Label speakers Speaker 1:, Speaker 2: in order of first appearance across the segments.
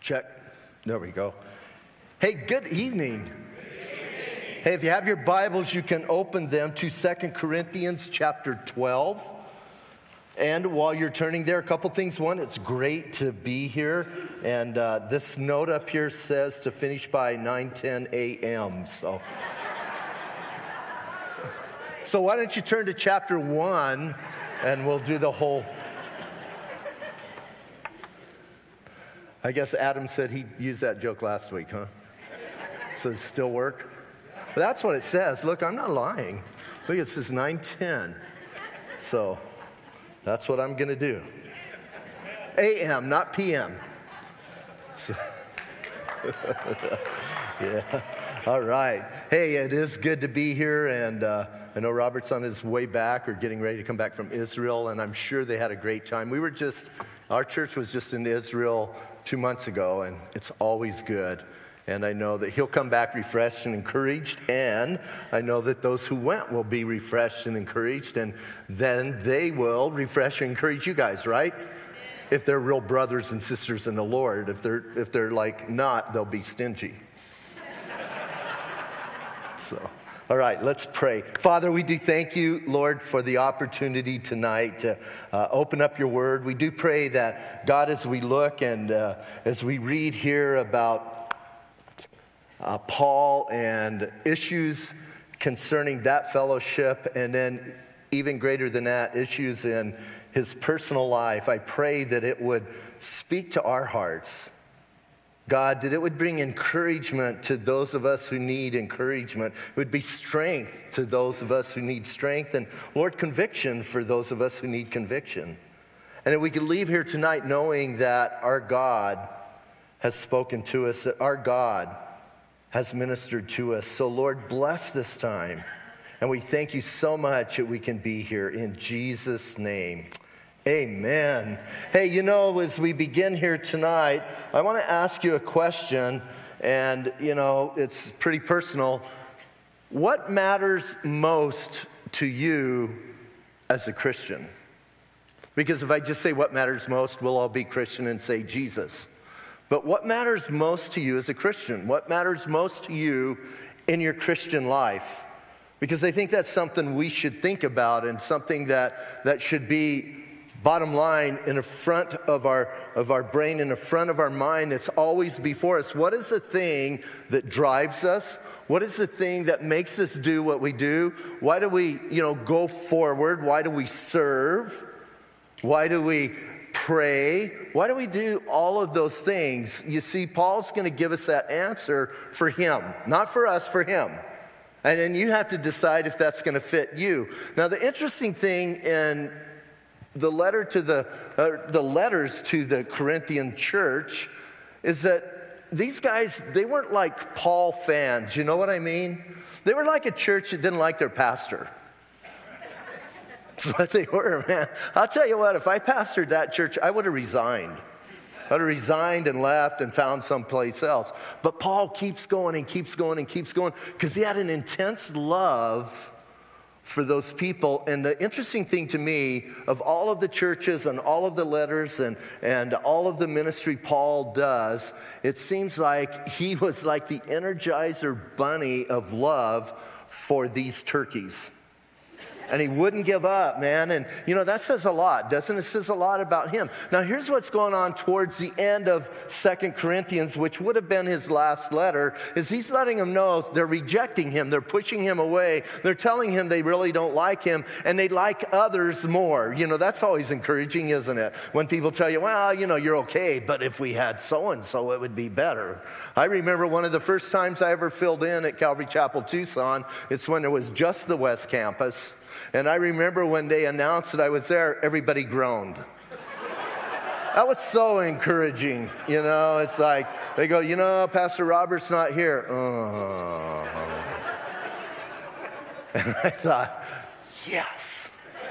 Speaker 1: Check. There we go. Hey, good evening. Hey, if you have your Bibles, you can open them to 2 Corinthians chapter 12. And while you're turning there, a couple things. One, it's great to be here. And this note up here says to finish by 9:10 a.m. So why don't you turn to chapter 1 and we'll do the whole. I guess Adam said he used that joke last week, huh? So does it still work? But that's what it says. Look, I'm not lying. Look, it says 9:10. So that's what I'm going to do. A.M., not P.M. So, yeah. All right. Hey, it is good to be here, and I know Robert's on his way back or getting ready to come back from Israel, and I'm sure they had a great time. Our church was just in Israel 2 months ago, and it's always good. And I know that he'll come back refreshed and encouraged, and I know that those who went will be refreshed and encouraged, and then they will refresh and encourage you guys, right? If they're real brothers and sisters in the Lord. If they're like not, they'll be stingy. So, all right, let's pray. Father, we do thank you, Lord, for the opportunity tonight to open up your word. We do pray that, God, as we look and as we read here about Paul and issues concerning that fellowship, and then even greater than that, issues in his personal life, I pray that it would speak to our hearts. God, that it would bring encouragement to those of us who need encouragement. It would be strength to those of us who need strength, and Lord, conviction for those of us who need conviction. And that we could leave here tonight knowing that our God has spoken to us, that our God has ministered to us. So Lord, bless this time. And we thank you so much that we can be here in Jesus' name. Amen. Hey, as we begin here tonight, I want to ask you a question, and, it's pretty personal. What matters most to you as a Christian? Because if I just say what matters most, we'll all be Christian and say Jesus. But what matters most to you as a Christian? What matters most to you in your Christian life? Because I think that's something we should think about, and something that should be bottom line in the front of our brain, in the front of our mind. It's always before us. What is the thing that drives us? What is the thing that makes us do what we do? Why do we, go forward? Why do we serve? Why do we pray? Why do we do all of those things? You see, Paul's going to give us that answer for him, not for us, for him. And then you have to decide if that's going to fit you. Now, the interesting thing in the letters to the Corinthian church is that these guys, they weren't like Paul fans. You know what I mean? They were like a church that didn't like their pastor. That's what they were, man. I'll tell you what, if I pastored that church, I would have resigned. I would have resigned and left and found someplace else. But Paul keeps going and keeps going and keeps going because he had an intense love for those people. And the interesting thing to me, of all of the churches and all of the letters and all of the ministry Paul does, it seems like he was like the Energizer bunny of love for these turkeys. And he wouldn't give up, man. And, that says a lot, doesn't it? It says a lot about him. Now, here's what's going on towards the end of 2 Corinthians, which would have been his last letter, is he's letting them know they're rejecting him. They're pushing him away. They're telling him they really don't like him, and they like others more. That's always encouraging, isn't it? When people tell you, well, you're okay, but if we had so-and-so, it would be better. I remember one of the first times I ever filled in at Calvary Chapel, Tucson. It's when there was just the West Campus. And I remember when they announced that I was there, everybody groaned. That was so encouraging, It's like, they go, Pastor Robert's not here. Oh. And I thought, yes.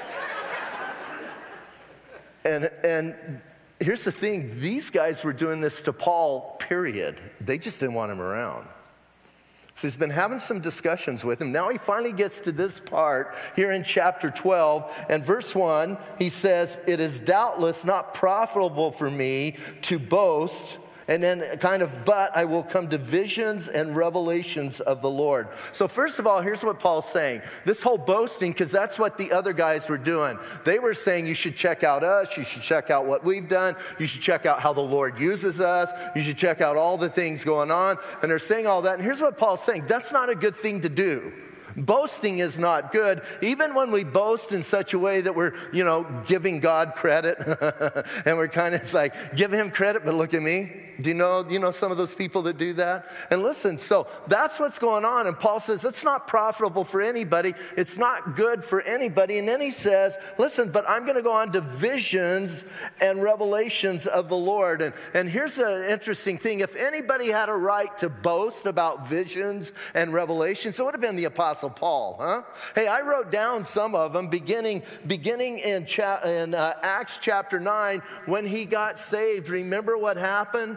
Speaker 1: And here's the thing. These guys were doing this to Paul, period. They just didn't want him around. So he's been having some discussions with him. Now he finally gets to this part here in chapter 12. And verse 1, he says, "It is doubtless not profitable for me to boast And then but I will come to visions and revelations of the Lord. So first of all, here's what Paul's saying. This whole boasting, because that's what the other guys were doing. They were saying you should check out us, you should check out what we've done, you should check out how the Lord uses us, you should check out all the things going on. And they're saying all that. And here's what Paul's saying. That's not a good thing to do. Boasting is not good, even when we boast in such a way that we're, giving God credit. And we're kind of like, give him credit, but look at me. Do you know some of those people that do that? And listen, so that's what's going on. And Paul says, it's not profitable for anybody. It's not good for anybody. And then he says, listen, but I'm going to go on to visions and revelations of the Lord. And here's an interesting thing. If anybody had a right to boast about visions and revelations, it would have been the Apostle Paul, huh? Hey, I wrote down some of them beginning in Acts chapter 9 when he got saved. Remember what happened?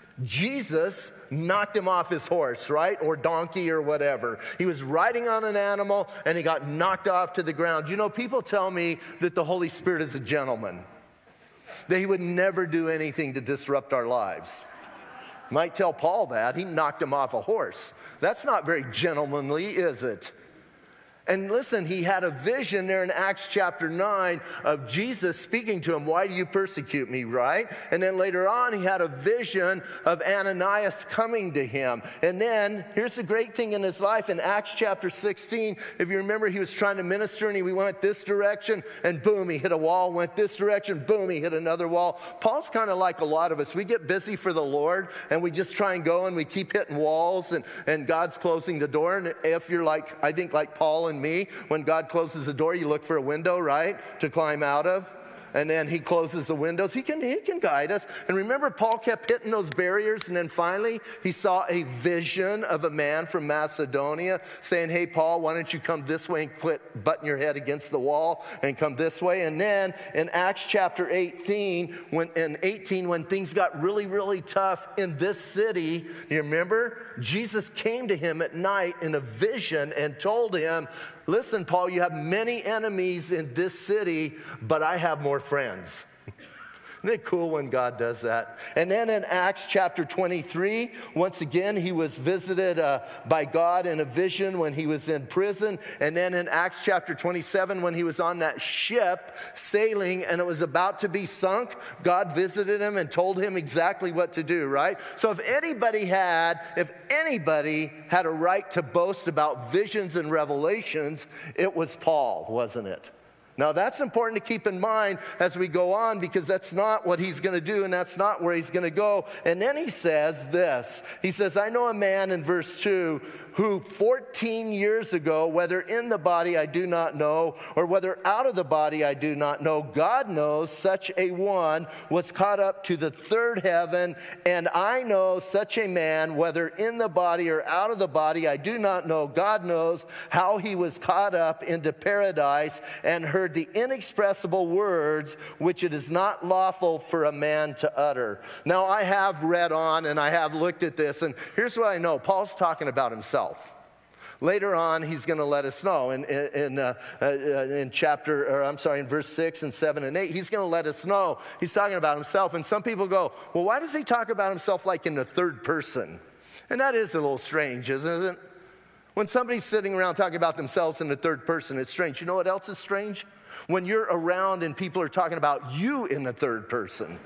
Speaker 1: Jesus knocked him off his horse, right? Or donkey or whatever. He was riding on an animal and he got knocked off to the ground. People tell me that the Holy Spirit is a gentleman, that he would never do anything to disrupt our lives. Might tell Paul that. He knocked him off a horse. That's not very gentlemanly, is it? And listen, he had a vision there in Acts chapter 9 of Jesus speaking to him. Why do you persecute me, right? And then later on, he had a vision of Ananias coming to him. And then, here's the great thing in his life. In Acts chapter 16, if you remember, he was trying to minister and he went this direction and boom, he hit a wall. Went this direction, boom, he hit another wall. Paul's kind of like a lot of us. We get busy for the Lord and we just try and go and we keep hitting walls and God's closing the door. And if you're like Paul and me, when God closes the door, you look for a window, right, to climb out of. And then he closes the windows. He can guide us. And remember, Paul kept hitting those barriers. And then finally, he saw a vision of a man from Macedonia saying, hey, Paul, why don't you come this way and quit butting your head against the wall and come this way. And then in Acts chapter 18, when things got really, really tough in this city, you remember? Jesus came to him at night in a vision and told him, listen, Paul, you have many enemies in this city, but I have more friends. Isn't it cool when God does that? And then in Acts chapter 23, once again, he was visited by God in a vision when he was in prison. And then in Acts chapter 27, when he was on that ship sailing and it was about to be sunk, God visited him and told him exactly what to do, right? So if anybody had a right to boast about visions and revelations, it was Paul, wasn't it? Now, that's important to keep in mind as we go on because that's not what he's going to do and that's not where he's going to go. And then he says this. He says, I know a man in verse 2 who 14 years ago, whether in the body I do not know, or whether out of the body I do not know, God knows such a one was caught up to the third heaven, and I know such a man, whether in the body or out of the body I do not know, God knows how he was caught up into paradise and heard the inexpressible words which it is not lawful for a man to utter. Now, I have read on and I have looked at this, and here's what I know. Paul's talking about himself. Later on, he's going to let us know in verse 6 and 7 and 8, he's going to let us know he's talking about himself. And some people go, well, why does he talk about himself like in the third person? And that is a little strange, isn't it? When somebody's sitting around talking about themselves in the third person, it's strange. You know what else is strange? When you're around and people are talking about you in the third person.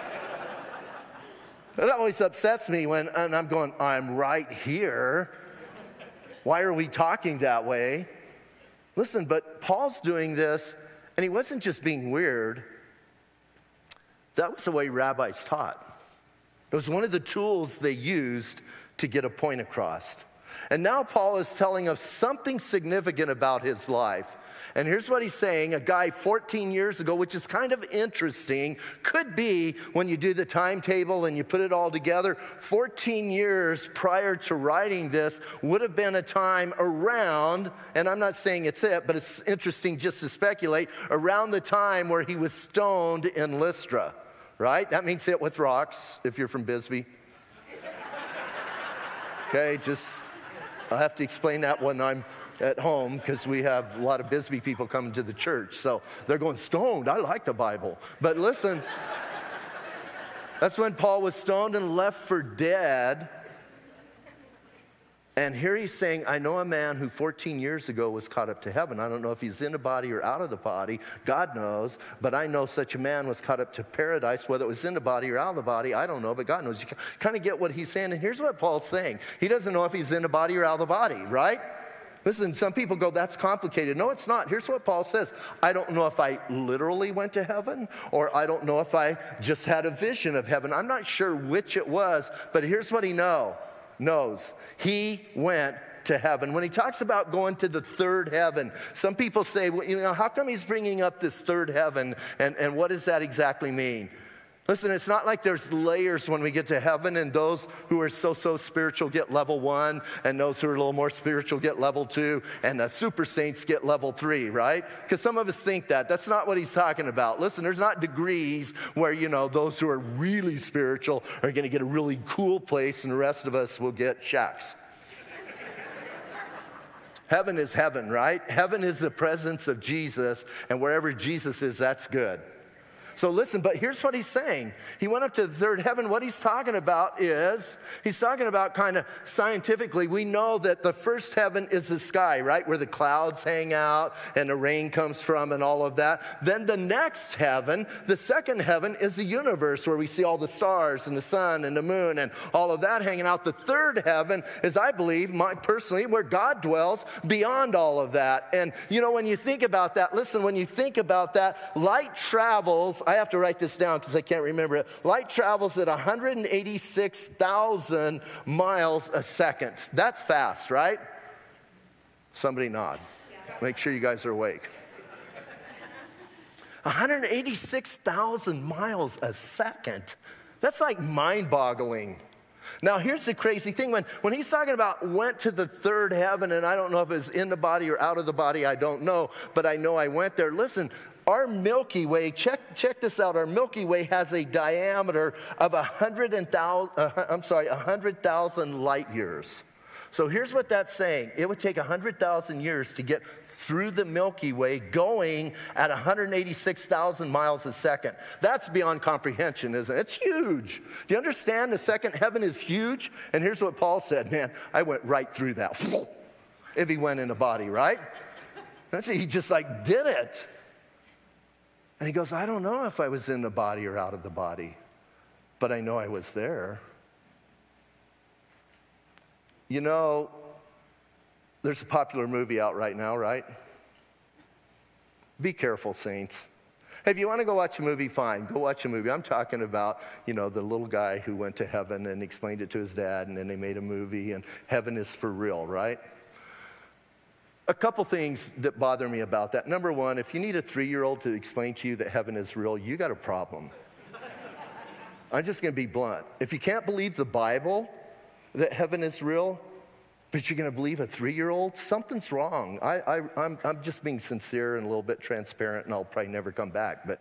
Speaker 1: That always upsets me when I'm going, I'm right here. Why are we talking that way? Listen, but Paul's doing this, and he wasn't just being weird. That was the way rabbis taught. It was one of the tools they used to get a point across. And now Paul is telling us something significant about his life. And here's what he's saying. A guy 14 years ago, which is kind of interesting, could be, when you do the timetable and you put it all together, 14 years prior to writing this would have been a time around, and I'm not saying it's it, but it's interesting just to speculate, around the time where he was stoned in Lystra, right? That means hit with rocks if you're from Bisbee. Okay, I'll have to explain that when I'm at home because we have a lot of Bisbee people coming to the church. So they're going, stoned, I like the Bible. But listen, That's when Paul was stoned and left for dead. And here he's saying, I know a man who 14 years ago was caught up to heaven. I don't know if he's in the body or out of the body. God knows. But I know such a man was caught up to paradise, whether it was in the body or out of the body. I don't know, but God knows. You kind of get what he's saying. And here's what Paul's saying. He doesn't know if he's in the body or out of the body, right? Listen, some people go, that's complicated. No, it's not. Here's what Paul says. I don't know if I literally went to heaven, or I don't know if I just had a vision of heaven. I'm not sure which it was, but here's what he knows. He went to heaven. When he talks about going to the third heaven, some people say, well, how come he's bringing up this third heaven, and what does that exactly mean? Listen, it's not like there's layers when we get to heaven, and those who are so spiritual get level 1, and those who are a little more spiritual get level 2, and the super saints get level 3, right? Because some of us think that. That's not what he's talking about. Listen, there's not degrees where, those who are really spiritual are going to get a really cool place, and the rest of us will get shacks. Heaven is heaven, right? Heaven is the presence of Jesus, and wherever Jesus is, that's good. So listen, but here's what he's saying. He went up to the third heaven. What he's talking about is, he's talking about kind of scientifically, we know that the first heaven is the sky, right? Where the clouds hang out and the rain comes from and all of that. Then the next heaven, the second heaven, is the universe where we see all the stars and the sun and the moon and all of that hanging out. The third heaven is, I believe, personally, where God dwells beyond all of that. And when you think about that, listen, when you think about that, light travels, I have to write this down because I can't remember it. Light travels at 186,000 miles a second. That's fast, right? Somebody nod. Make sure you guys are awake. 186,000 miles a second. That's like mind-boggling. Now, here's the crazy thing. When he's talking about went to the third heaven, and I don't know if it's in the body or out of the body, I don't know, but I know I went there. Listen, our Milky Way, check this out. Our Milky Way has a diameter of 100,000 light years. So here's what that's saying. It would take 100,000 years to get through the Milky Way going at 186,000 miles a second. That's beyond comprehension, isn't it? It's huge. Do you understand the second heaven is huge? And here's what Paul said, man, I went right through that. If he went in a body, right? He just did it. And he goes, I don't know if I was in the body or out of the body, but I know I was there. There's a popular movie out right now, right? Be careful, saints. Hey, if you want to go watch a movie, fine. Go watch a movie. I'm talking about, the little guy who went to heaven and explained it to his dad, and then they made a movie, and heaven is for real, right? A couple things that bother me about that. Number one, if you need a 3-year-old to explain to you that heaven is real, you got a problem. I'm just going to be blunt. If you can't believe the Bible that heaven is real, but you're going to believe a 3-year-old, something's wrong. I'm just being sincere and a little bit transparent, and I'll probably never come back, but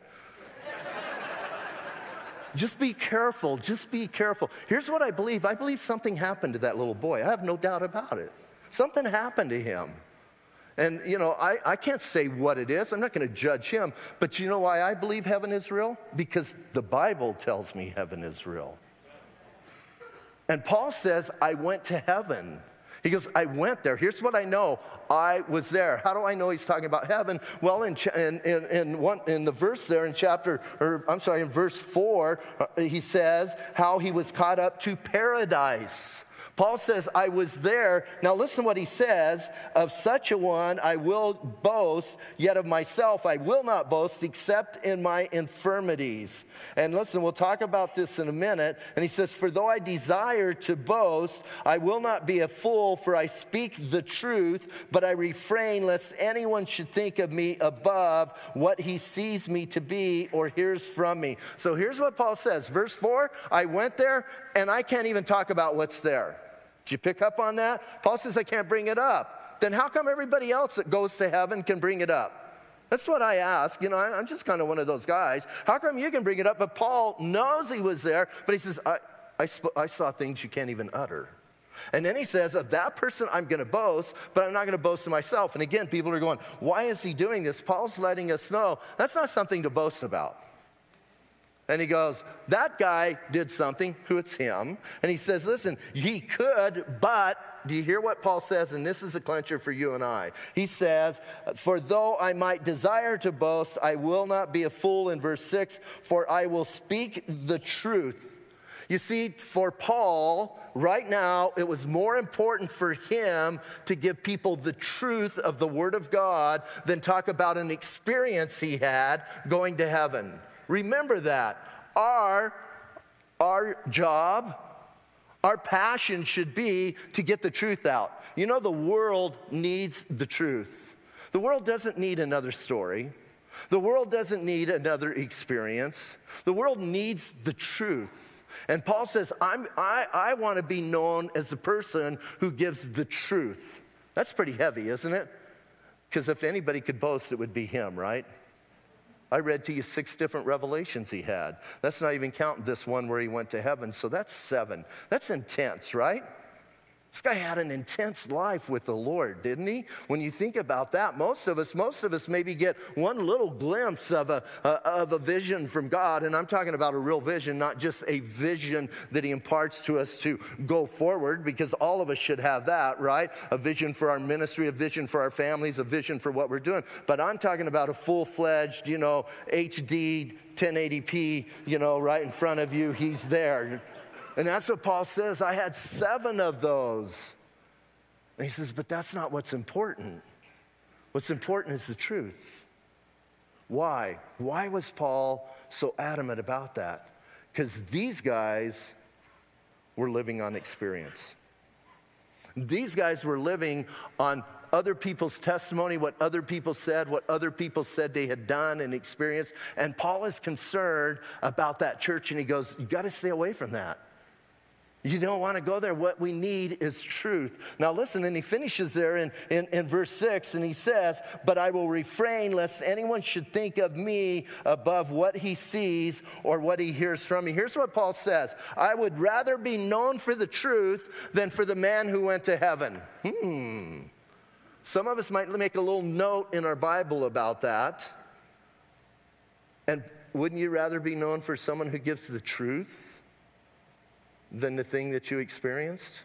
Speaker 1: just be careful. Just be careful. Here's what I believe. I believe something happened to that little boy. I have no doubt about it. Something happened to him. And, I can't say what it is. I'm not going to judge him. But you know why I believe heaven is real? Because the Bible tells me heaven is real. And Paul says, I went to heaven. He goes, I went there. Here's what I know. I was there. How do I know he's talking about heaven? Well, in the verse there in in verse 4, he says how he was caught up to paradise. Paul says, I was there. Now listen what he says. Of such a one I will boast, yet of myself I will not boast except in my infirmities. And listen, we'll talk about this in a minute. And he says, for though I desire to boast, I will not be a fool, for I speak the truth, but I refrain lest anyone should think of me above what he sees me to be or hears from me. So here's what Paul says. Verse 4, I went there and I can't even talk about what's there. Did you pick up on that? Paul says, I can't bring it up. Then how come everybody else that goes to heaven can bring it up? That's what I ask. I'm just kind of one of those guys. How come you can bring it up? But Paul knows he was there, but he says, I saw things you can't even utter. And then he says, of that person I'm going to boast, but I'm not going to boast of myself. And again, people are going, why is he doing this? Paul's letting us know that's not something to boast about. And he goes, that guy did something, who it's him. And he says, listen, he could, but do you hear what Paul says? And this is a clincher for you and I. He says, for though I might desire to boast, I will not be a fool in verse 6, for I will speak the truth. You see, for Paul, right now, it was more important for him to give people the truth of the Word of God than talk about an experience he had going to heaven. Remember that. Our job, our passion should be to get the truth out. You know, the world needs the truth. The world doesn't need another story. The world doesn't need another experience. The world needs the truth. And Paul says, I want to be known as the person who gives the truth. That's pretty heavy, isn't it? Because if anybody could boast, it would be him, right? I read to you 6 different revelations he had. That's not even counting this one where he went to heaven, so that's 7. That's intense, right? This guy had an intense life with the Lord, didn't he? When you think about that, most of us maybe get one little glimpse of a vision from God, and I'm talking about a real vision, not just a vision that he imparts to us to go forward, because all of us should have that, right? A vision for our ministry, a vision for our families, a vision for what we're doing. But I'm talking about a full-fledged, HD, 1080p, right in front of you. He's there. And that's what Paul says. I had 7 of those. And he says, but that's not what's important. What's important is the truth. Why? Why was Paul so adamant about that? Because these guys were living on experience. These guys were living on other people's testimony, what other people said they had done and experienced. And Paul is concerned about that church, and he goes, you got to stay away from that. You don't want to go there. What we need is truth. Now listen, and he finishes there in verse 6, and he says, but I will refrain lest anyone should think of me above what he sees or what he hears from me. Here's what Paul says. I would rather be known for the truth than for the man who went to heaven. Some of us might make a little note in our Bible about that. And wouldn't you rather be known for someone who gives the truth than the thing that you experienced?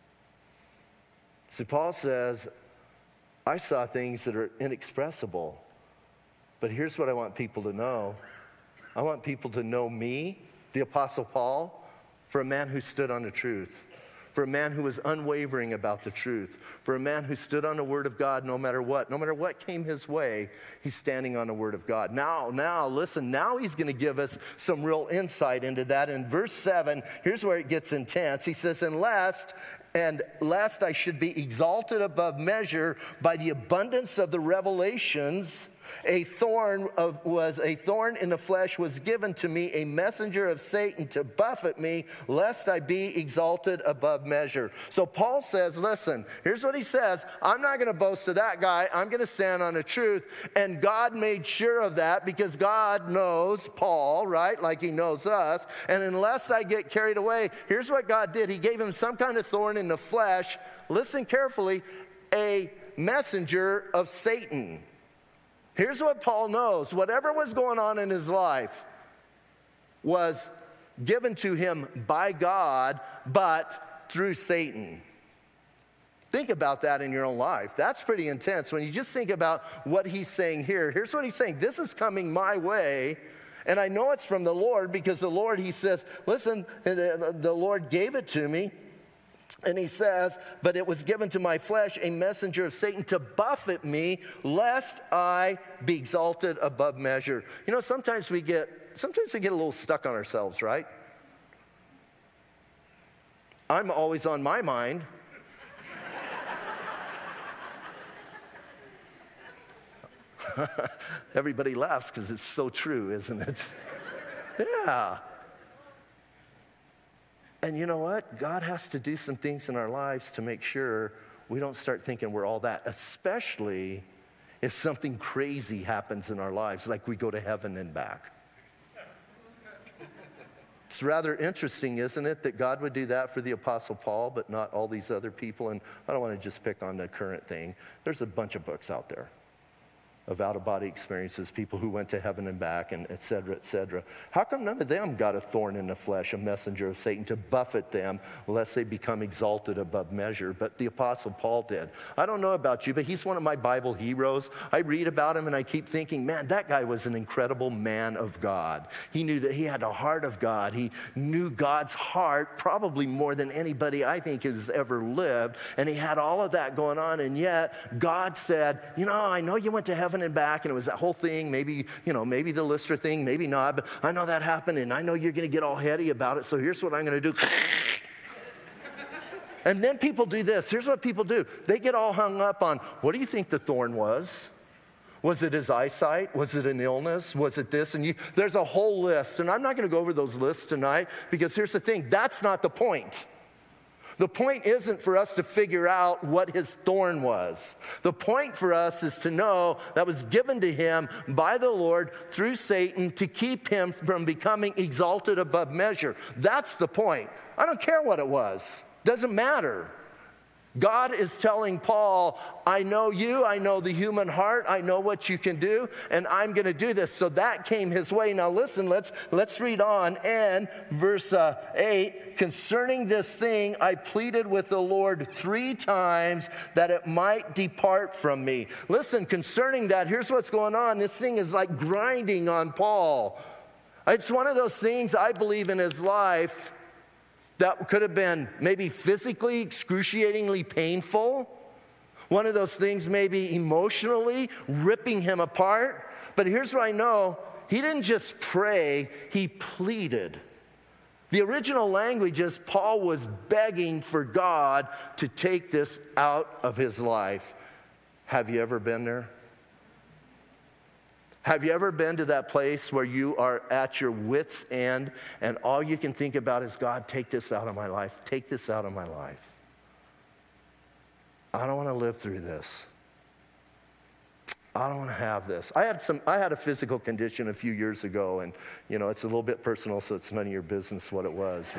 Speaker 1: See, Paul says, I saw things that are inexpressible. But here's what I want people to know. I want people to know me, the Apostle Paul, for a man who stood on the truth. For a man who was unwavering about the truth. For a man who stood on the Word of God no matter what. No matter what came his way, he's standing on the Word of God. Now, listen, now he's going to give us some real insight into that. In verse 7, here's where it gets intense. He says, lest I should be exalted above measure by the abundance of the revelations, a thorn in the flesh was given to me, a messenger of Satan to buffet me, lest I be exalted above measure. So Paul says, listen, here's what he says. I'm not going to boast to that guy. I'm going to stand on the truth. And God made sure of that because God knows Paul, right? Like he knows us. And unless I get carried away, here's what God did. He gave him some kind of thorn in the flesh. Listen carefully, a messenger of Satan. Here's what Paul knows. Whatever was going on in his life was given to him by God, but through Satan. Think about that in your own life. That's pretty intense. When you just think about what he's saying here, here's what he's saying. This is coming my way, and I know it's from the Lord because the Lord, he says, listen, the Lord gave it to me. And he says, but it was given to my flesh, a messenger of Satan to buffet me, lest I be exalted above measure. You know, sometimes we get a little stuck on ourselves, right? I'm always on my mind. Everybody laughs because it's so true, isn't it? Yeah. And you know what? God has to do some things in our lives to make sure we don't start thinking we're all that, especially if something crazy happens in our lives, like we go to heaven and back. It's rather interesting, isn't it, that God would do that for the Apostle Paul, but not all these other people. And I don't want to just pick on the current thing. There's a bunch of books out there. of out-of-body experiences, people who went to heaven and back, and et cetera, et cetera. How come none of them got a thorn in the flesh, a messenger of Satan, to buffet them lest they become exalted above measure? But the Apostle Paul did. I don't know about you, but he's one of my Bible heroes. I read about him and I keep thinking, man, that guy was an incredible man of God. He knew that he had the heart of God. He knew God's heart probably more than anybody I think has ever lived. And he had all of that going on, and yet God said, I know you went to heaven and back, and it was that whole thing, maybe the Lystra thing, maybe not, but I know that happened, and I know you're going to get all heady about it, so here's what I'm going to do. And then people do this. Here's what people do. They get all hung up on, what do you think the thorn was? Was it his eyesight? Was it an illness? Was it this? And there's a whole list, and I'm not going to go over those lists tonight, because here's the thing. That's not the point. The point isn't for us to figure out what his thorn was. The point for us is to know that was given to him by the Lord through Satan to keep him from becoming exalted above measure. That's the point. I don't care what it was. Doesn't matter. God is telling Paul, I know you, I know the human heart, I know what you can do, and I'm going to do this. So that came his way. Now listen, let's read on. And verse 8, concerning this thing, I pleaded with the Lord 3 times that it might depart from me. Listen, concerning that, here's what's going on. This thing is like grinding on Paul. It's one of those things I believe in his life that could have been maybe physically excruciatingly painful. One of those things maybe emotionally ripping him apart. But here's what I know. He didn't just pray, he pleaded. The original language is Paul was begging for God to take this out of his life. Have you ever been there? Have you ever been to that place where you are at your wit's end and all you can think about is, God, take this out of my life. Take this out of my life. I don't want to live through this. I don't want to have this. I had a physical condition a few years ago, and it's a little bit personal, so it's none of your business what it was.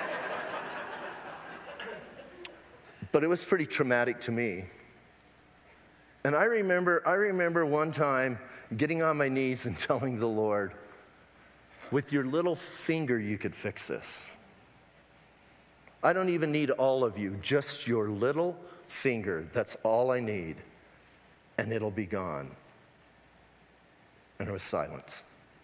Speaker 1: But it was pretty traumatic to me. And I remember one time getting on my knees and telling the Lord, with your little finger you could fix this. I don't even need all of you, just your little finger. That's all I need. And it'll be gone. And there was silence.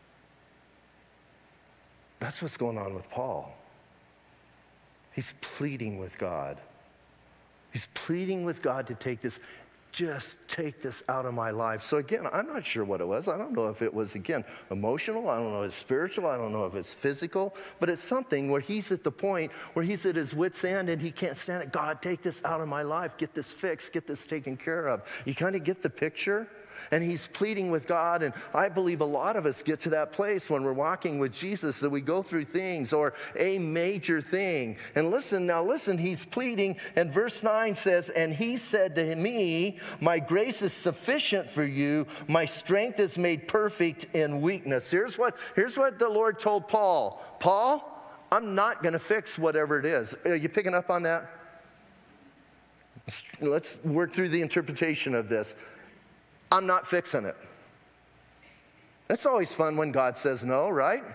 Speaker 1: That's what's going on with Paul. He's pleading with God. He's pleading with God to just take this out of my life. So again, I'm not sure what it was. I don't know if it was, again, emotional. I don't know if it's spiritual. I don't know if it's physical. But it's something where he's at the point where he's at his wit's end and he can't stand it. God, take this out of my life. Get this fixed. Get this taken care of. You kind of get the picture? And he's pleading with God, and I believe a lot of us get to that place when we're walking with Jesus that we go through things or a major thing. And listen, he's pleading, and verse 9 says, and he said to me, my grace is sufficient for you, my strength is made perfect in weakness. Here's what the Lord told Paul. Paul, I'm not going to fix whatever it is. Are you picking up on that? Let's work through the interpretation of this. I'm not fixing it. That's always fun when God says no, right?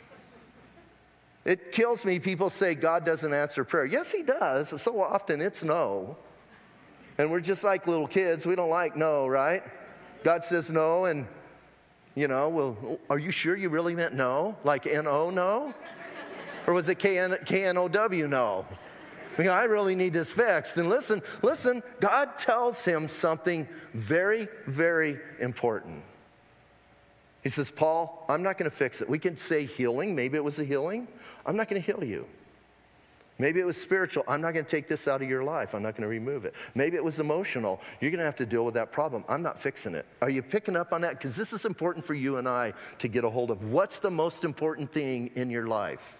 Speaker 1: It kills me. People say God doesn't answer prayer. Yes, he does. So often it's no. And we're just like little kids. We don't like no, right? God says no, and, well, are you sure you really meant no? Like N-O, no? Or was it K-N-O-W, no? I really need this fixed. And listen, God tells him something very, very important. He says, Paul, I'm not going to fix it. We can say healing. Maybe it was a healing. I'm not going to heal you. Maybe it was spiritual. I'm not going to take this out of your life. I'm not going to remove it. Maybe it was emotional. You're going to have to deal with that problem. I'm not fixing it. Are you picking up on that? Because this is important for you and I to get a hold of. What's the most important thing in your life?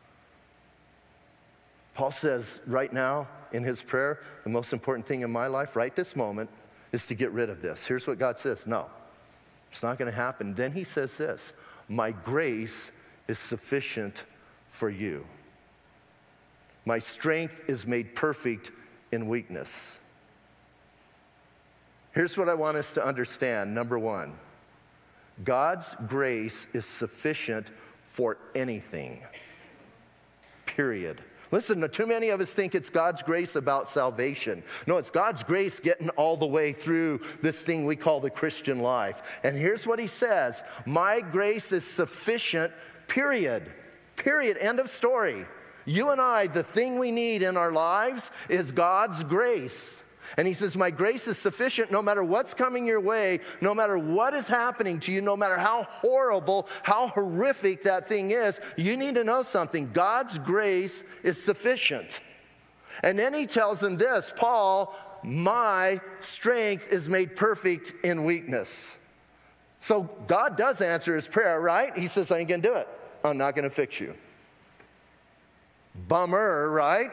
Speaker 1: Paul says right now in his prayer, the most important thing in my life right this moment is to get rid of this. Here's what God says. No, it's not going to happen. Then he says this, my grace is sufficient for you. My strength is made perfect in weakness. Here's what I want us to understand. Number one, God's grace is sufficient for anything. Period. Listen, too many of us think it's God's grace about salvation. No, it's God's grace getting all the way through this thing we call the Christian life. And here's what he says: my grace is sufficient, period. Period. End of story. You and I, the thing we need in our lives is God's grace. And he says, my grace is sufficient no matter what's coming your way, no matter what is happening to you, no matter how horrible, how horrific that thing is. You need to know something. God's grace is sufficient. And then he tells him this, Paul, my strength is made perfect in weakness. So God does answer his prayer, right? He says, I ain't going to do it. I'm not going to fix you. Bummer, right?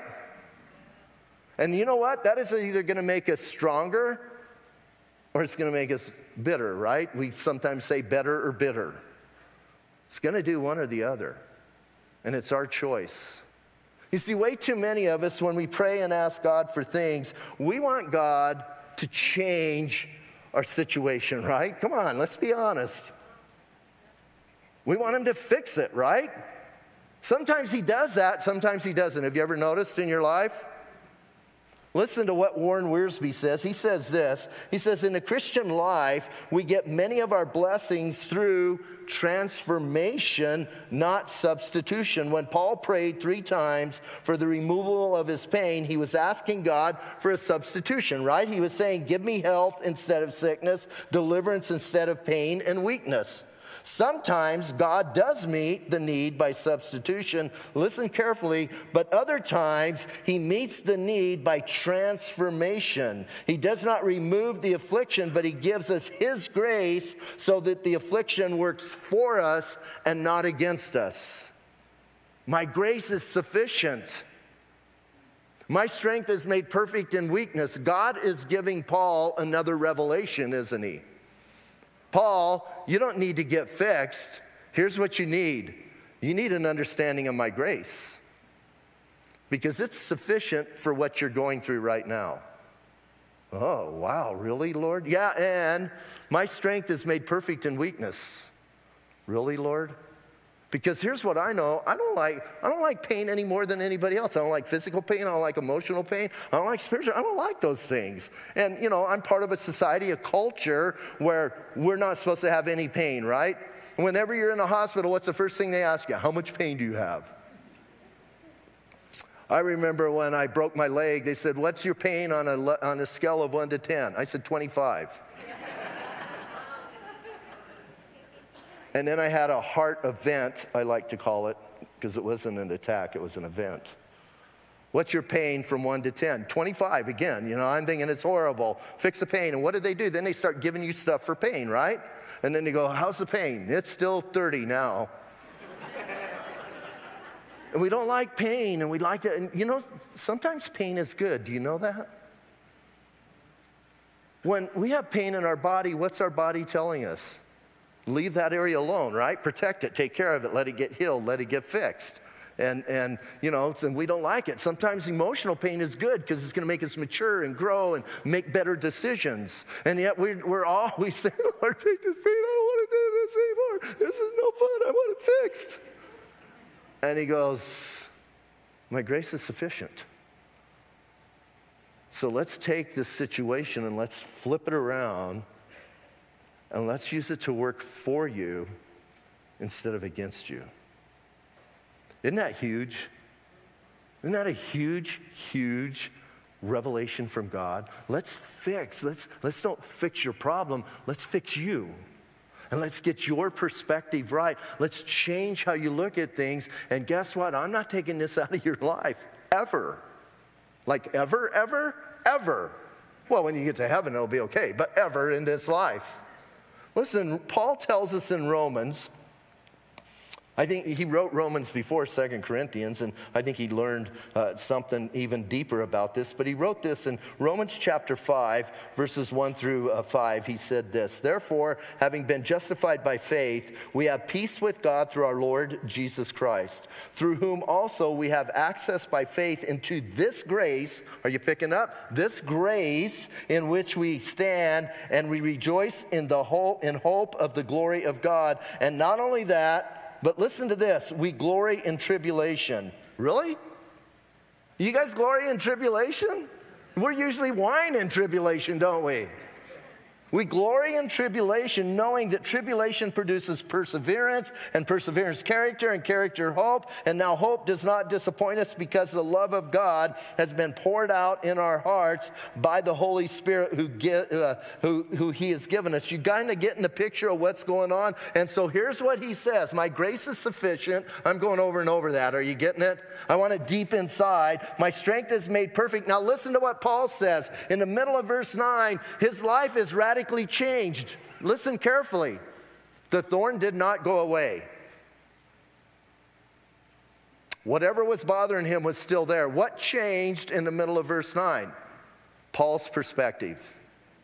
Speaker 1: And you know what? That is either going to make us stronger or it's going to make us bitter, right? We sometimes say better or bitter. It's going to do one or the other. And it's our choice. You see, way too many of us, when we pray and ask God for things, we want God to change our situation, right? Come on, let's be honest. We want him to fix it, right? Sometimes he does that, sometimes he doesn't. Have you ever noticed in your life? Listen to what Warren Wiersbe says. He says this. He says, in the Christian life, we get many of our blessings through transformation, not substitution. When Paul prayed 3 times for the removal of his pain, he was asking God for a substitution, right? He was saying, give me health instead of sickness, deliverance instead of pain and weakness. Sometimes God does meet the need by substitution, listen carefully, but other times he meets the need by transformation. He does not remove the affliction, but he gives us his grace so that the affliction works for us and not against us. My grace is sufficient. My strength is made perfect in weakness. God is giving Paul another revelation, isn't he? Paul, you don't need to get fixed. Here's what you need. You need an understanding of my grace. Because it's sufficient for what you're going through right now. Oh, wow, really, Lord? Yeah, and my strength is made perfect in weakness. Really, Lord? Because here's what I know. I don't like pain any more than anybody else. I don't like physical pain. I don't like emotional pain. I don't like spiritual. I don't like those things. And, you know, I'm part of a society, a culture where we're not supposed to have any pain, right? Whenever you're in a hospital, what's the first thing they ask you? How much pain do you have? I remember when I broke my leg, they said, what's your pain on a scale of 1 to 10? I said 25. And then I had a heart event, I like to call it, because it wasn't an attack, it was an event. What's your pain from 1 to 10? 25 again. You know, I'm thinking it's horrible. Fix the pain. And what do? Then they start giving you stuff for pain, right? And then they go, how's the pain? It's still 30 now. And we don't like pain, and we like it. And you know, sometimes pain is good. Do you know that? When we have pain in our body, what's our body telling us? Leave that area alone, right? Protect it, take care of it, let it get healed, let it get fixed. And you know, and we don't like it. Sometimes emotional pain is good because it's going to make us mature and grow and make better decisions. And yet we're always saying, Lord, take this pain, I don't want to do this anymore. This is no fun, I want it fixed. And he goes, my grace is sufficient. So let's take this situation and let's flip it around. And let's use it to work for you instead of against you. Isn't that huge? Isn't that a huge, huge revelation from God? Let's don't fix your problem. Let's fix you. And let's get your perspective right. Let's change how you look at things. And guess what? I'm not taking this out of your life, ever. Like ever, ever, ever. Well, when you get to heaven, it'll be okay. But ever in this life. Listen, Paul tells us in Romans I think he wrote Romans before 2 Corinthians, and I think he learned something even deeper about this. But he wrote this in Romans chapter 5, verses 1 through 5. He said this, "Therefore, having been justified by faith, we have peace with God through our Lord Jesus Christ, through whom also we have access by faith into this grace," are you picking up? "This grace in which we stand, and we rejoice in hope of the glory of God. And not only that, but listen to this, we glory in tribulation." Really? You guys glory in tribulation? We're usually whine in tribulation, don't we? We glory in tribulation, knowing that tribulation produces perseverance, and perseverance character, and character hope. And now hope does not disappoint us, because the love of God has been poured out in our hearts by the Holy Spirit who He has given us. You kind of getting a picture of what's going on? And so here's what He says, "My grace is sufficient." I'm going over and over that. Are you getting it? I want it deep inside. "My strength is made perfect." Now listen to what Paul says. In the middle of verse 9, his life is radically changed. Listen carefully. The thorn did not go away. Whatever was bothering him was still there. What changed in the middle of verse 9? Paul's perspective.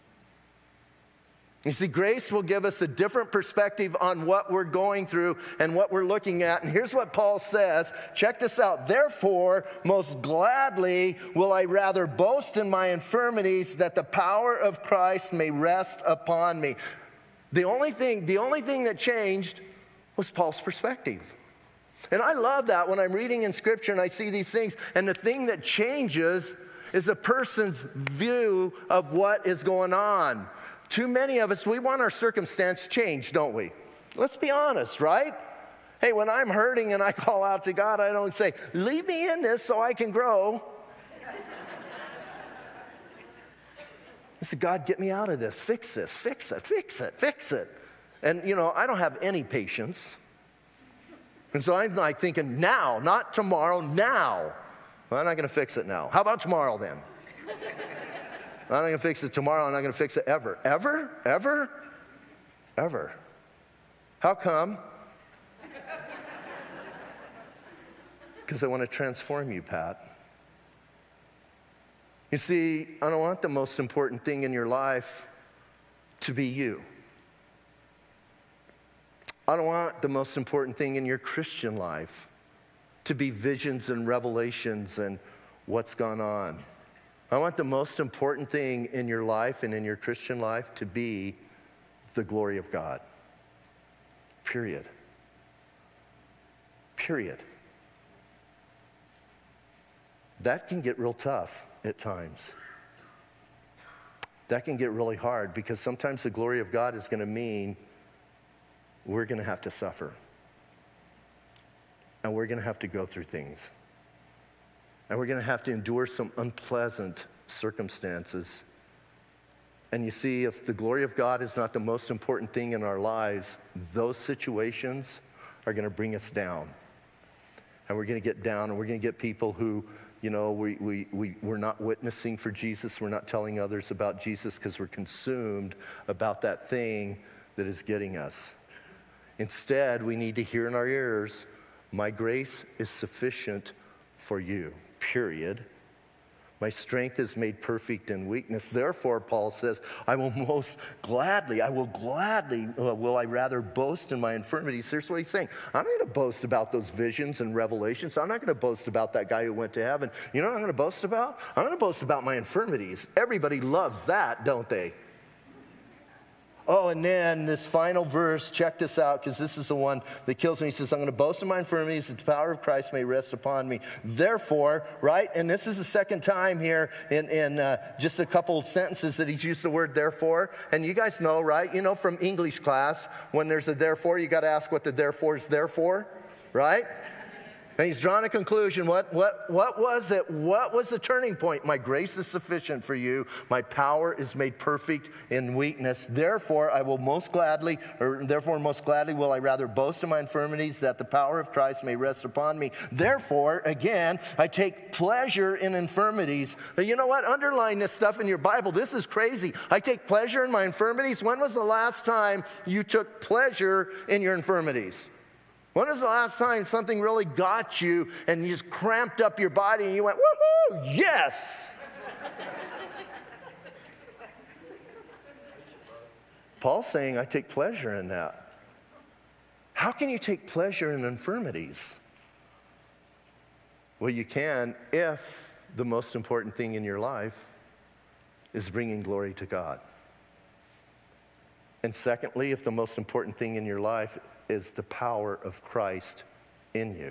Speaker 1: You see, grace will give us a different perspective on what we're going through and what we're looking at. And here's what Paul says. Check this out. "Therefore, most gladly will I rather boast in my infirmities, that the power of Christ may rest upon me." The only thing that changed was Paul's perspective. And I love that when I'm reading in Scripture and I see these things. And the thing that changes is a person's view of what is going on. Too many of us, we want our circumstance changed, don't we? Let's be honest, right? Hey, when I'm hurting and I call out to God, I don't say, "Leave me in this so I can grow." I say, "God, get me out of this. Fix this. Fix it. Fix it. Fix it." And, I don't have any patience. And so I'm like thinking, now, not tomorrow, now. Well, I'm not going to fix it now. How about tomorrow then? I'm not going to fix it tomorrow. I'm not going to fix it ever. Ever? Ever? Ever. How come? Because I want to transform you, Pat. You see, I don't want the most important thing in your life to be you. I don't want the most important thing in your Christian life to be visions and revelations and what's gone on. I want the most important thing in your life and in your Christian life to be the glory of God. Period. Period. That can get real tough at times. That can get really hard, because sometimes the glory of God is going to mean we're going to have to suffer. And we're going to have to go through things. And we're going to have to endure some unpleasant circumstances. And you see, if the glory of God is not the most important thing in our lives, those situations are going to bring us down. And we're going to get down, and we're going to get people who, we're not witnessing for Jesus. We're not telling others about Jesus because we're consumed about that thing that is getting us. Instead, we need to hear in our ears, "My grace is sufficient for you." Period. "My strength is made perfect in weakness." Therefore, Paul says, will I rather boast in my infirmities. Here's what he's saying. I'm not going to boast about those visions and revelations. I'm not going to boast about that guy who went to heaven. You know what I'm going to boast about? I'm going to boast about my infirmities. Everybody loves that, don't they? Oh, and then this final verse, check this out, because this is the one that kills me. He says, "I'm going to boast in my infirmities, that the power of Christ may rest upon me." Therefore, right? And this is the second time here in just a couple of sentences that he's used the word therefore. And you guys know, right? From English class, when there's a therefore, you got to ask what the therefore is there for, right? And he's drawn a conclusion. What was it? What was the turning point? "My grace is sufficient for you. My power is made perfect in weakness. Therefore most gladly will I rather boast in my infirmities, that the power of Christ may rest upon me. Therefore, again, I take pleasure in infirmities." But you know what? Underline this stuff in your Bible. This is crazy. I take pleasure in my infirmities. When was the last time you took pleasure in your infirmities? When was the last time something really got you and you just cramped up your body and you went, woohoo, yes? Paul's saying, I take pleasure in that. How can you take pleasure in infirmities? Well, you can if the most important thing in your life is bringing glory to God. And secondly, if the most important thing in your life is the power of Christ in you.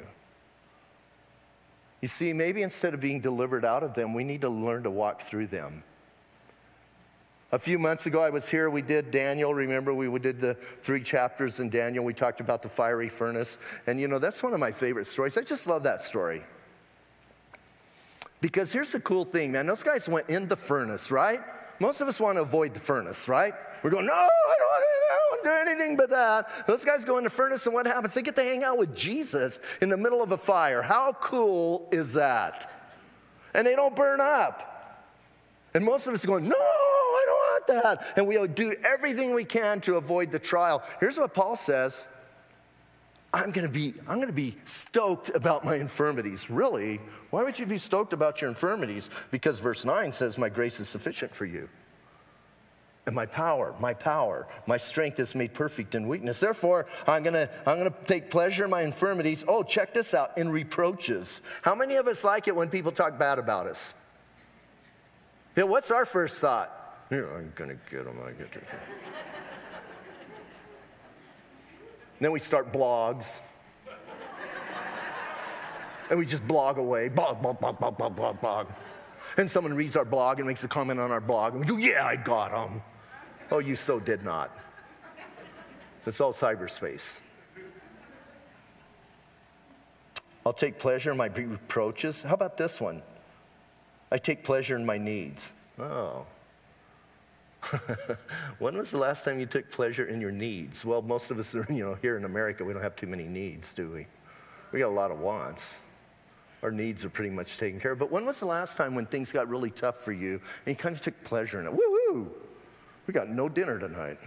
Speaker 1: You see, maybe instead of being delivered out of them, we need to learn to walk through them. A few months ago, I was here, we did Daniel. Remember, we did the 3 chapters in Daniel. We talked about the fiery furnace. And you know, that's one of my favorite stories. I just love that story. Because here's the cool thing, man. Those guys went in the furnace, right? Most of us want to avoid the furnace, right? We're going, no, I don't want to do anything but that. Those guys go in the furnace, and what happens? They get to hang out with Jesus in the middle of a fire. How cool is that? And they don't burn up. And most of us are going, no, I don't want that. And we'll do everything we can to avoid the trial. Here's what Paul says. I'm going to be stoked about my infirmities. Really? Why would you be stoked about your infirmities? Because verse 9 says, my grace is sufficient for you. And my power, my strength is made perfect in weakness. Therefore, I'm gonna take pleasure in my infirmities. Oh, check this out, in reproaches. How many of us like it when people talk bad about us? Yeah, what's our first thought? Yeah, I'm gonna get them. Then we start blogs. And we just blog away. Blog. And someone reads our blog and makes a comment on our blog. And we go, yeah, I got them. Oh, you so did not. It's all cyberspace. I'll take pleasure in my reproaches. How about this one? I take pleasure in my needs. Oh. When was the last time you took pleasure in your needs? Well, most of us are, here in America, we don't have too many needs, do we? We got a lot of wants. Our needs are pretty much taken care of. But when was the last time when things got really tough for you and you kind of took pleasure in it? Woo-hoo! We got no dinner tonight.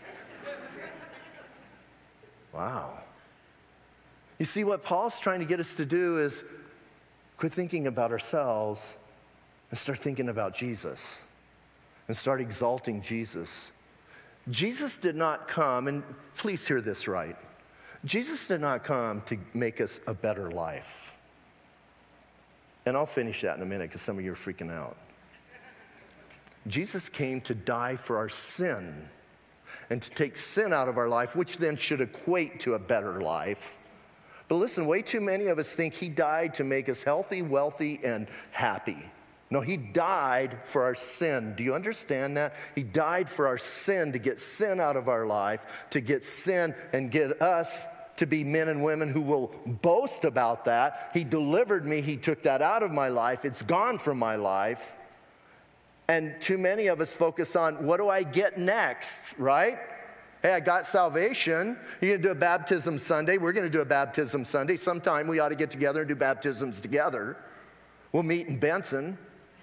Speaker 1: Wow. You see, what Paul's trying to get us to do is quit thinking about ourselves and start thinking about Jesus and start exalting Jesus. Jesus did not come, and please hear this right, Jesus did not come to make us a better life. And I'll finish that in a minute because some of you are freaking out. Jesus came to die for our sin and to take sin out of our life, which then should equate to a better life. But listen, way too many of us think he died to make us healthy, wealthy, and happy. No, he died for our sin. Do you understand that? He died for our sin, to get sin out of our life, to get sin and get us to be men and women who will boast about that. He delivered me. He took that out of my life. It's gone from my life. And too many of us focus on, what do I get next, right? Hey, I got salvation. You're going to do a baptism Sunday. We're going to do a baptism Sunday. Sometime we ought to get together and do baptisms together. We'll meet in Benson.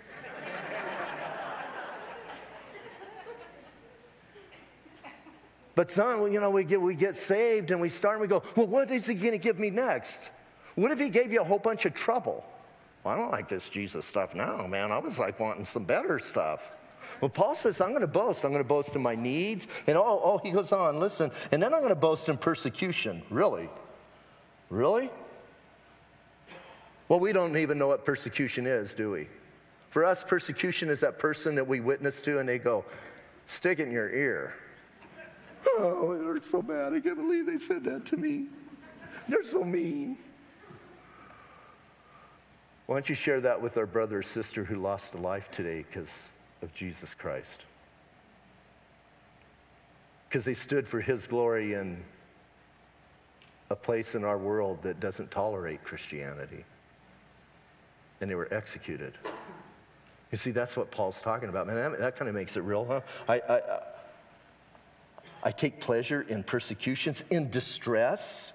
Speaker 1: But some, we get saved and we start and we go, well, what is he going to give me next? What if he gave you a whole bunch of trouble? Well, I don't like this Jesus stuff now, man. I was like wanting some better stuff. Well, Paul says, I'm going to boast. I'm going to boast in my needs. And he goes on, listen, and then I'm going to boast in persecution. Really? Really? Well, we don't even know what persecution is, do we? For us, persecution is that person that we witness to and they go, stick it in your ear. Oh, it hurts so bad. I can't believe they said that to me. They're so mean. Why don't you share that with our brother or sister who lost a life today because of Jesus Christ? Because they stood for his glory in a place in our world that doesn't tolerate Christianity. And they were executed. You see, that's what Paul's talking about. Man, that kind of makes it real, huh? I take pleasure in persecutions, in distress.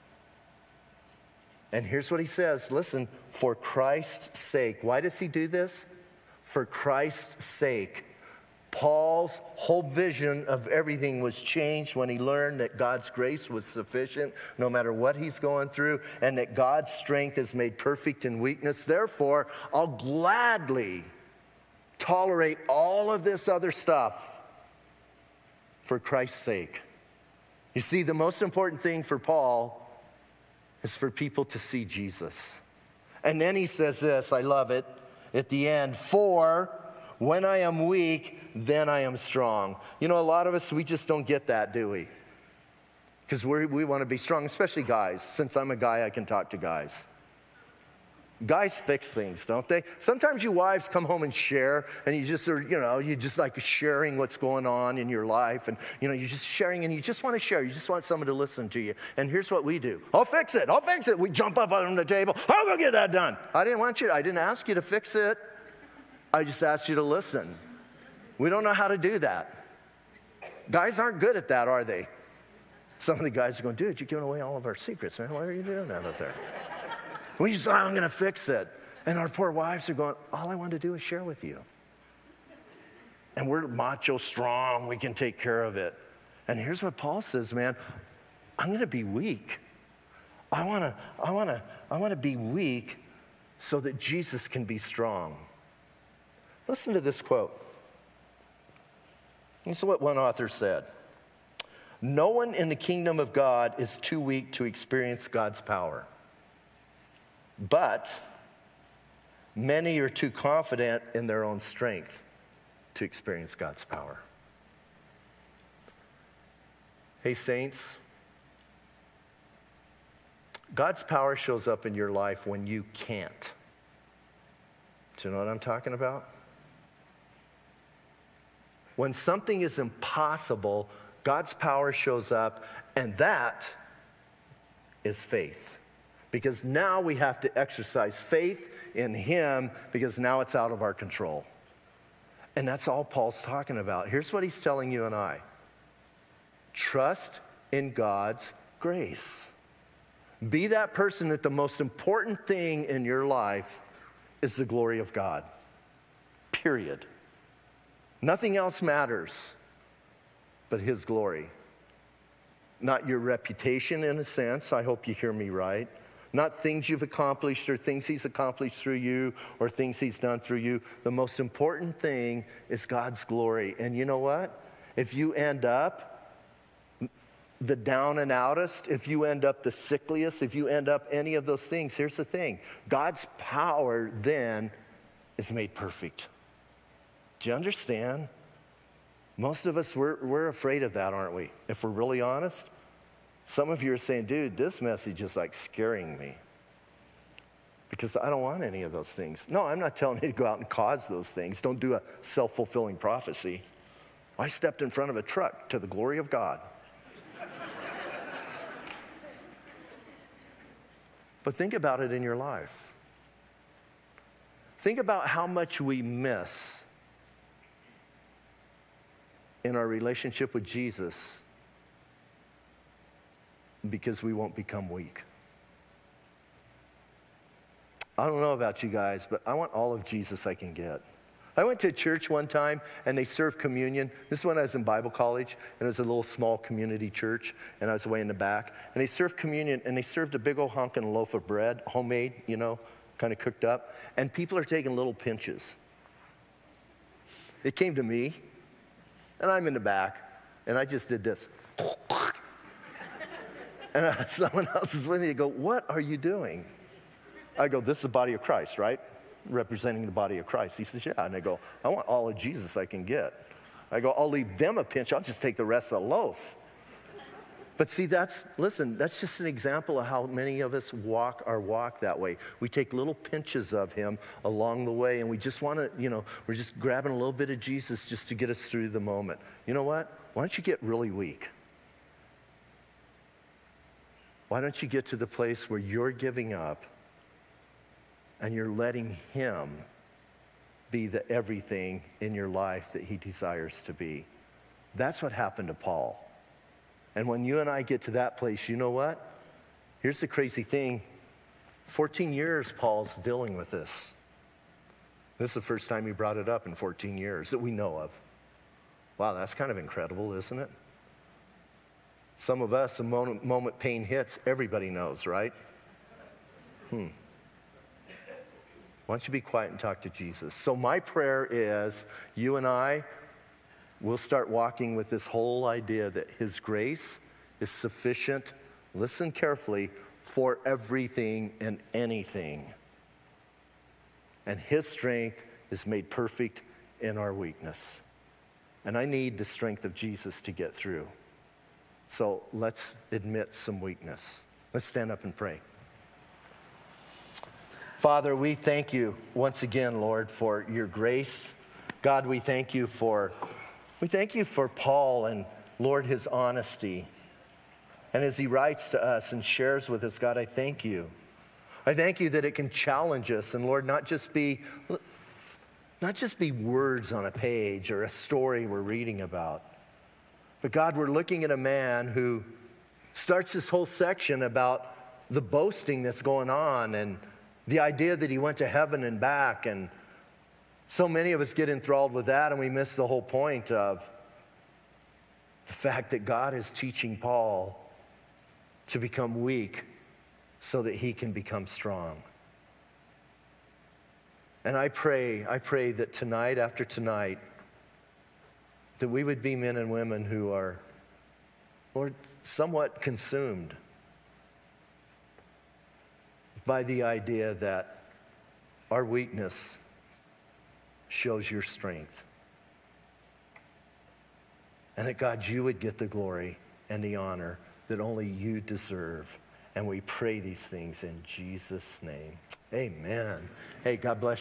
Speaker 1: And here's what he says. Listen, for Christ's sake. Why does he do this? For Christ's sake. Paul's whole vision of everything was changed when he learned that God's grace was sufficient no matter what he's going through, and that God's strength is made perfect in weakness. Therefore, I'll gladly tolerate all of this other stuff for Christ's sake. You see, the most important thing for Paul is for people to see Jesus. And then he says this, I love it, at the end, for when I am weak, then I am strong. You know, a lot of us, we just don't get that, do we? Because we want to be strong, especially guys. Since I'm a guy, I can talk to guys. Guys fix things, don't they? Sometimes you wives come home and share, and you just are, you just like sharing what's going on in your life, and you're just sharing, and you just want to share. You just want someone to listen to you. And here's what we do: I'll fix it. We jump up on the table. I'll go get that done. I didn't ask you to fix it. I just asked you to listen. We don't know how to do that. Guys aren't good at that, are they? Some of the guys are going, dude, you're giving away all of our secrets, man. Why are you doing that up there? We just, I'm going to fix it. And our poor wives are going, all I want to do is share with you. And we're macho strong. We can take care of it. And here's what Paul says, man. I'm going to be weak. I want to be weak so that Jesus can be strong. Listen to this quote. This is what one author said. No one in the kingdom of God is too weak to experience God's power. But many are too confident in their own strength to experience God's power. Hey, saints, God's power shows up in your life when you can't. Do you know what I'm talking about? When something is impossible, God's power shows up, and that is faith. Because now we have to exercise faith in Him, because now it's out of our control. And that's all Paul's talking about. Here's what he's telling you and I. Trust in God's grace. Be that person that the most important thing in your life is the glory of God. Period. Nothing else matters but His glory. Not your reputation, in a sense. I hope you hear me right. Not things you've accomplished or things He's accomplished through you or things He's done through you. The most important thing is God's glory. And you know what? If you end up the down and outest, if you end up the sickliest, if you end up any of those things, here's the thing. God's power then is made perfect. Do you understand? Most of us, we're afraid of that, aren't we? If we're really honest. Some of you are saying, dude, this message is like scaring me. Because I don't want any of those things. No, I'm not telling you to go out and cause those things. Don't do a self-fulfilling prophecy. I stepped in front of a truck to the glory of God. But think about it in your life. Think about how much we miss in our relationship with Jesus because we won't become weak. I don't know about you guys, but I want all of Jesus I can get. I went to a church one time, and they served communion. This is when I was in Bible college, and it was a little small community church, and I was way in the back. And they served communion, and they served a big old honking loaf of bread, homemade, kind of cooked up. And people are taking little pinches. It came to me, and I'm in the back, and I just did this. And someone else is with me. They go, what are you doing? I go, this is the body of Christ, right? Representing the body of Christ. He says, yeah. And I go, I want all of Jesus I can get. I go, I'll leave them a pinch. I'll just take the rest of the loaf. But see, that's just an example of how many of us walk our walk that way. We take little pinches of Him along the way, and we just want to, we're just grabbing a little bit of Jesus just to get us through the moment. You know what? Why don't you get really weak? Why don't you get to the place where you're giving up and you're letting Him be the everything in your life that He desires to be? That's what happened to Paul. And when you and I get to that place, you know what? Here's the crazy thing. 14 years Paul's dealing with this. This is the first time he brought it up in 14 years that we know of. Wow, that's kind of incredible, isn't it? Some of us, the moment pain hits, everybody knows, right? Why don't you be quiet and talk to Jesus? So my prayer is you and I will start walking with this whole idea that his grace is sufficient, listen carefully, for everything and anything. And his strength is made perfect in our weakness. And I need the strength of Jesus to get through. So let's admit some weakness. Let's stand up and pray. Father, we thank you once again, Lord, for your grace. God, we thank you for Paul and, Lord, his honesty. And as he writes to us and shares with us, God, I thank you. I thank you that it can challenge us and, Lord, not just be words on a page or a story we're reading about. But God, we're looking at a man who starts this whole section about the boasting that's going on and the idea that he went to heaven and back. And so many of us get enthralled with that and we miss the whole point of the fact that God is teaching Paul to become weak so that he can become strong. And I pray that tonight after tonight, that we would be men and women who are, Lord, somewhat consumed by the idea that our weakness shows your strength. And that, God, you would get the glory and the honor that only you deserve. And we pray these things in Jesus' name. Amen. Hey, God bless you.